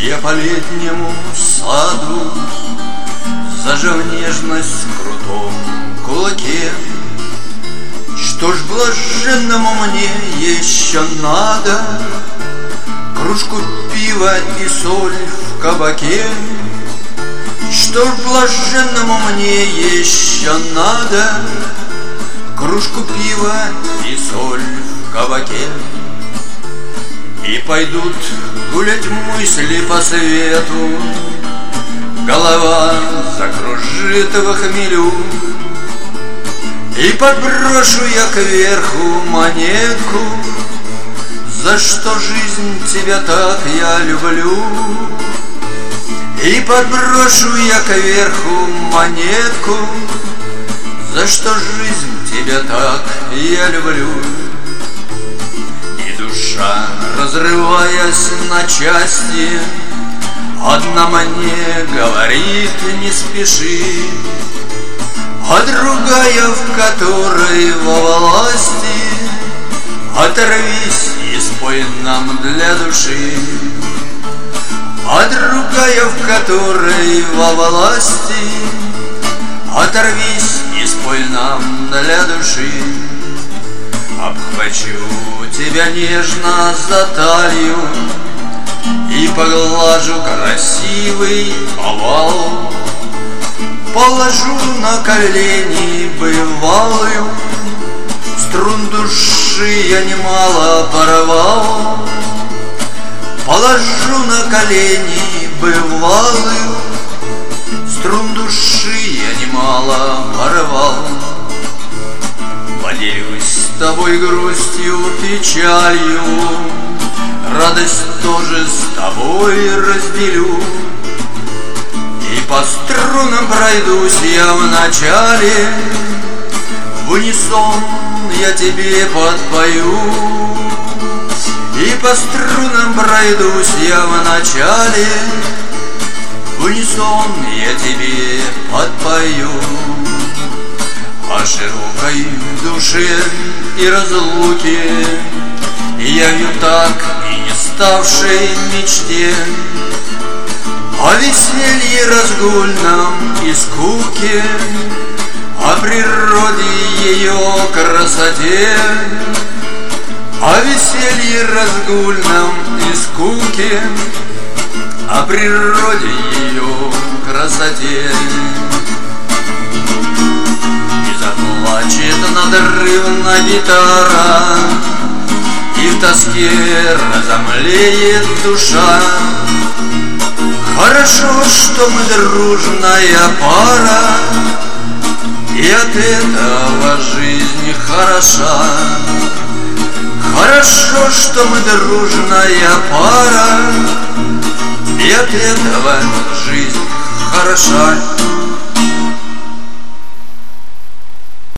я по летнему саду, зажав нежность в крутом кулаке. Что ж блаженному мне еще надо? Кружку пива и соль в кабаке. Что ж блаженному мне еще надо? Кружку пива и соль в кабаке. И пойдут гулять мысли по свету, голова закружит в хмелю. И подброшу я кверху монетку: за что жизнь тебя так я люблю. И подброшу я кверху монетку: за что жизнь тебя так я люблю. И душа, разрываясь на части, одна мне говорит: не спеши. А другая, в которой во власти: оторвись и спой нам для души. А другая, в которой во власти: оторвись и спой нам для души. Обхвачу тебя нежно за талию и поглажу красивый овал. Положу на колени бывалую, струн души я немало порвал. Положу на колени бывалую, струн души я немало порвал. Поделюсь с тобой грустью, печалью, радость тоже с тобой разделю. И по струнам пройдусь я вначале, в унисон я тебе подпою. И по струнам пройдусь я вначале, в унисон я тебе подпою. О широкой душе и разлуке я вью так и не ставшей мечте. О веселье разгульном и скуке, о природе ее красоте. О веселье разгульном и скуке, о природе ее красоте. И заплачет надрывно гитара, и в тоске разомлеет душа. Хорошо, что мы дружная пара, и от этого жизнь хороша. Хорошо, что мы дружная пара, и от этого жизнь хороша.